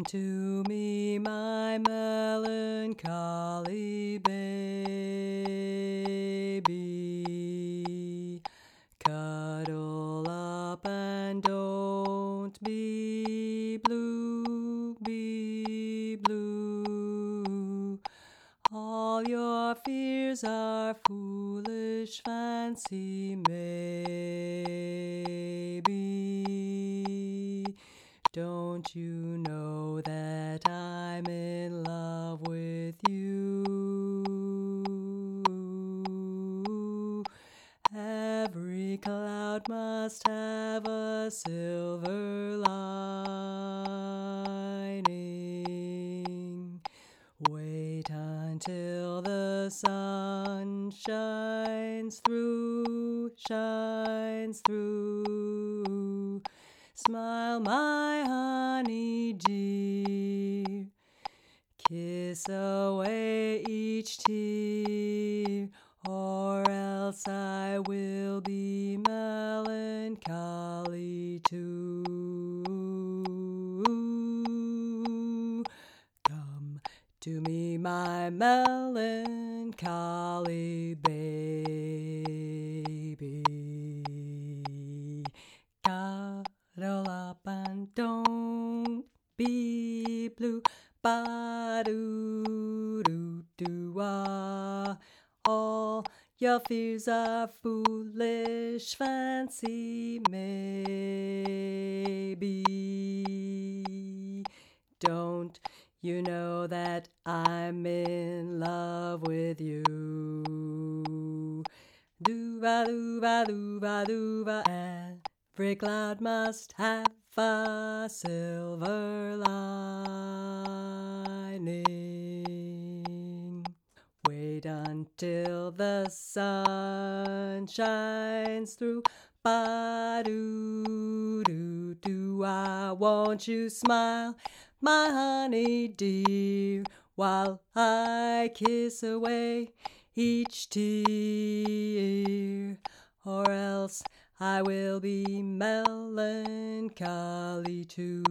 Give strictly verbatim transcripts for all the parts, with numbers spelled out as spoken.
to me, my melancholy baby. Cuddle up and don't be blue, be blue. All your fears are foolish fancy, maybe. Don't you know that I'm in love with you? Every cloud must have a silver lining. Wait until the sun shines through, shines through. Smile, my honey dear, kiss away each tear, or else I will be melancholy too. Come to me, my melancholy baby. Cuddle up and don't be blue. Ba-do-do-do-ah. All your fears are foolish fancy, maybe. Don't you know that I'm in love with you? Do-ba-do-ba-do-ba-do-ba. Every cloud must have a silver lining. Wait until the sun shines through. Ba-do-do-do-ah. Won't you smile, my honey dear, while I kiss away each tear, or else I will be melancholy too.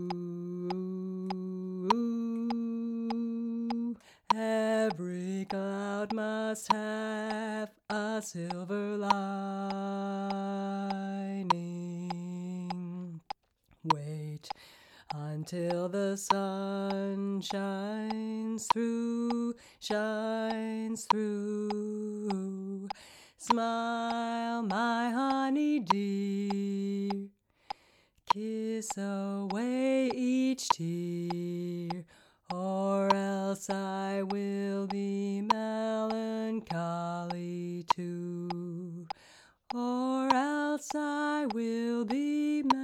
Every cloud must have a silver lining. Wait until the sun shines through, shines through. Smile, my honey dear, kiss away each tear, or else I will be melancholy too. Or else I will be melancholy.